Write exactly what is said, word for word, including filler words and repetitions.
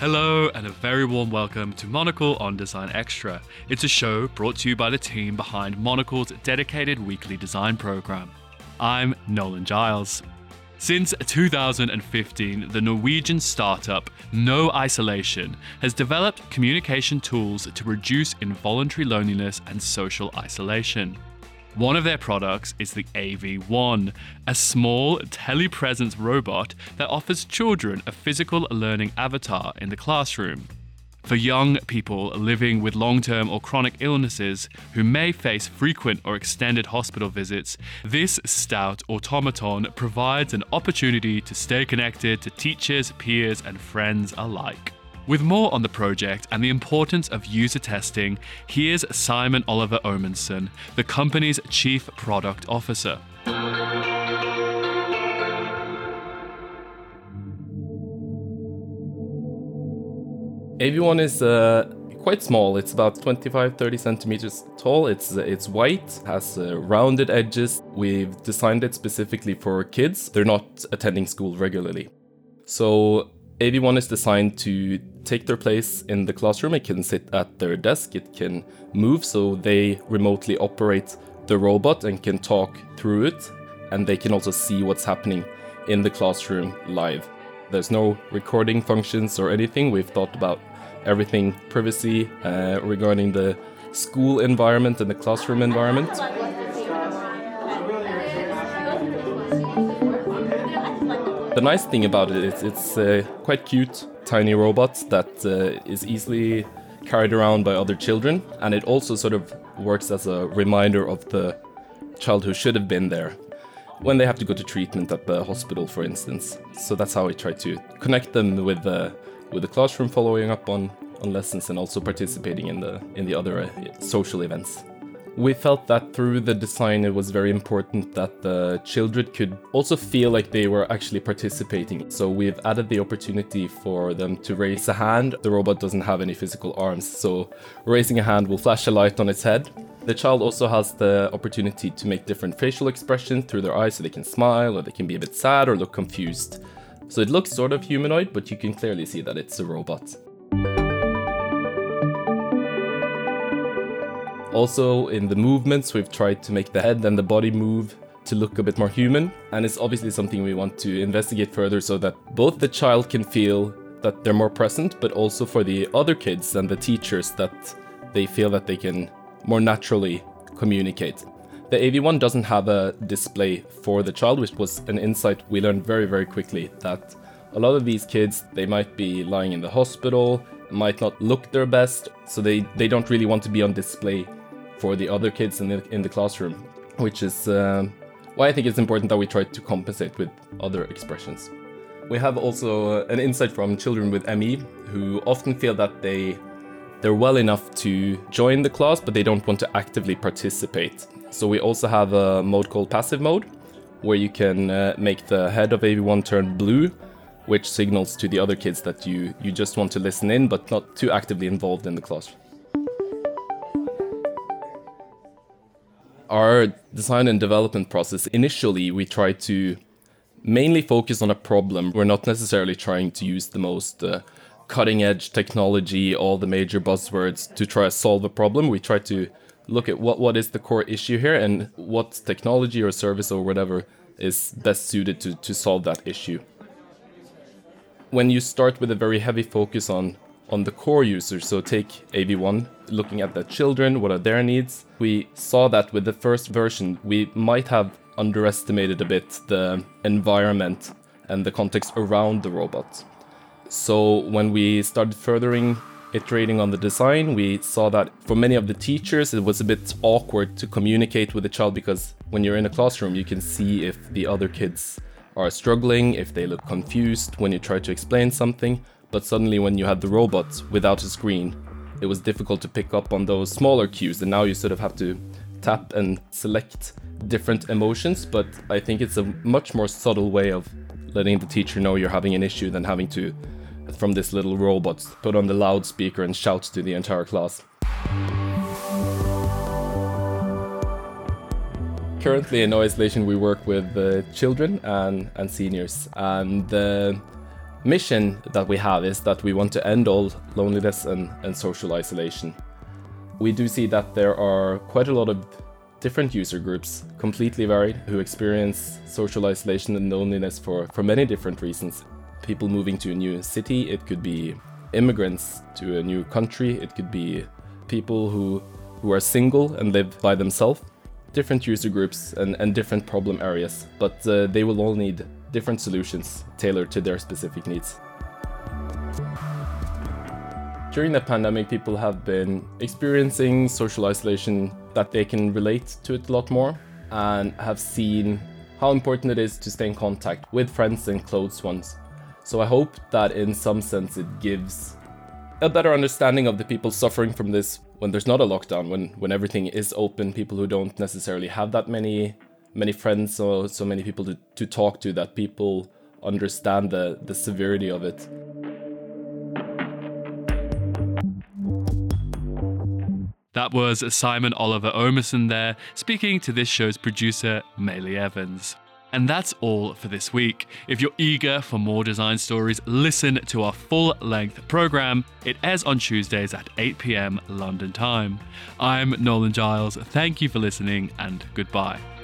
Hello and a very warm welcome to Monocle on Design Extra. It's a show brought to you by the team behind Monocle's dedicated weekly design program. I'm Nolan Giles. Since two thousand fifteen, the Norwegian startup No Isolation has developed communication tools to reduce involuntary loneliness and social isolation. One of their products is the A V one, a small telepresence robot that offers children a physical learning avatar in the classroom. For young people living with long-term or chronic illnesses who may face frequent or extended hospital visits, this stout automaton provides an opportunity to stay connected to teachers, peers, and friends alike. With more on the project and the importance of user testing, here's Simon Oliver Omenson, the company's Chief Product Officer. A V one is uh, quite small. It's about twenty-five to thirty centimeters tall. It's uh, it's white, has uh, rounded edges. We've designed it specifically for kids. They're not attending school regularly. So A V one is designed to take their place in the classroom. It can sit at their desk. It can move, so they remotely operate the robot and can talk through it. And they can also see what's happening in the classroom live. There's no recording functions or anything. We've thought about everything privacy uh, regarding the school environment and the classroom environment. The nice thing about it is it's a quite cute, tiny robot that uh, is easily carried around by other children, and it also sort of works as a reminder of the child who should have been there when they have to go to treatment at the hospital, for instance. So that's how we try to connect them with the with the classroom, following up on, on lessons, and also participating in the in the other uh, social events. We felt that through the design it was very important that the children could also feel like they were actually participating. So we've added the opportunity for them to raise a hand. The robot doesn't have any physical arms, so raising a hand will flash a light on its head. The child also has the opportunity to make different facial expressions through their eyes, so they can smile, or they can be a bit sad or look confused. So it looks sort of humanoid, but you can clearly see that it's a robot. Also, in the movements, we've tried to make the head and the body move to look a bit more human. And it's obviously something we want to investigate further so that both the child can feel that they're more present, but also for the other kids and the teachers that they feel that they can more naturally communicate. The A V one doesn't have a display for the child, which was an insight we learned very, very quickly, that a lot of these kids, they might be lying in the hospital, might not look their best, so they, they don't really want to be on display for the other kids in the, in the classroom, which is uh, why I think it's important that we try to compensate with other expressions. We have also uh, an insight from children with M E who often feel that they They're well enough to join the class, but they don't want to actively participate. So we also have a mode called passive mode, where you can uh, make the head of A V one turn blue, which signals to the other kids that you, you just want to listen in, but not too actively involved in the class. Our design and development process, initially we try to mainly focus on a problem. We're not necessarily trying to use the most uh, cutting-edge technology, all the major buzzwords to try to solve a problem. We try to look at what, what is the core issue here and what technology or service or whatever is best suited to, to solve that issue. When you start with a very heavy focus on, on the core user, so take A V one, looking at the children, what are their needs, we saw that with the first version, we might have underestimated a bit the environment and the context around the robot. So when we started furthering iterating on the design, we saw that for many of the teachers it was a bit awkward to communicate with the child, because when you're in a classroom you can see if the other kids are struggling, if they look confused when you try to explain something, but suddenly when you had the robot without a screen, it was difficult to pick up on those smaller cues, and now you sort of have to tap and select different emotions. But I think it's a much more subtle way of letting the teacher know you're having an issue than having to, from this little robot, put on the loudspeaker and shout to the entire class. Currently in No Isolation we work with uh, children and, and seniors, and uh, mission that we have is that we want to end all loneliness and, and social isolation. We do see that there are quite a lot of different user groups, completely varied, who experience social isolation and loneliness for, for many different reasons. People moving to a new city, it could be immigrants to a new country, it could be people who, who are single and live by themselves. Different user groups and, and different problem areas, but uh, they will all need different solutions tailored to their specific needs. During the pandemic, people have been experiencing social isolation that they can relate to it a lot more and have seen how important it is to stay in contact with friends and close ones. So I hope that in some sense it gives a better understanding of the people suffering from this when there's not a lockdown, when, when everything is open, people who don't necessarily have that many many friends or so many people to, to talk to, that people understand the, the severity of it. That was Simon Oliver Omerson there, speaking to this show's producer, Maylee Evans. And that's all for this week. If you're eager for more design stories, listen to our full-length program. It airs on Tuesdays at eight p.m. London time. I'm Nolan Giles. Thank you for listening, and goodbye.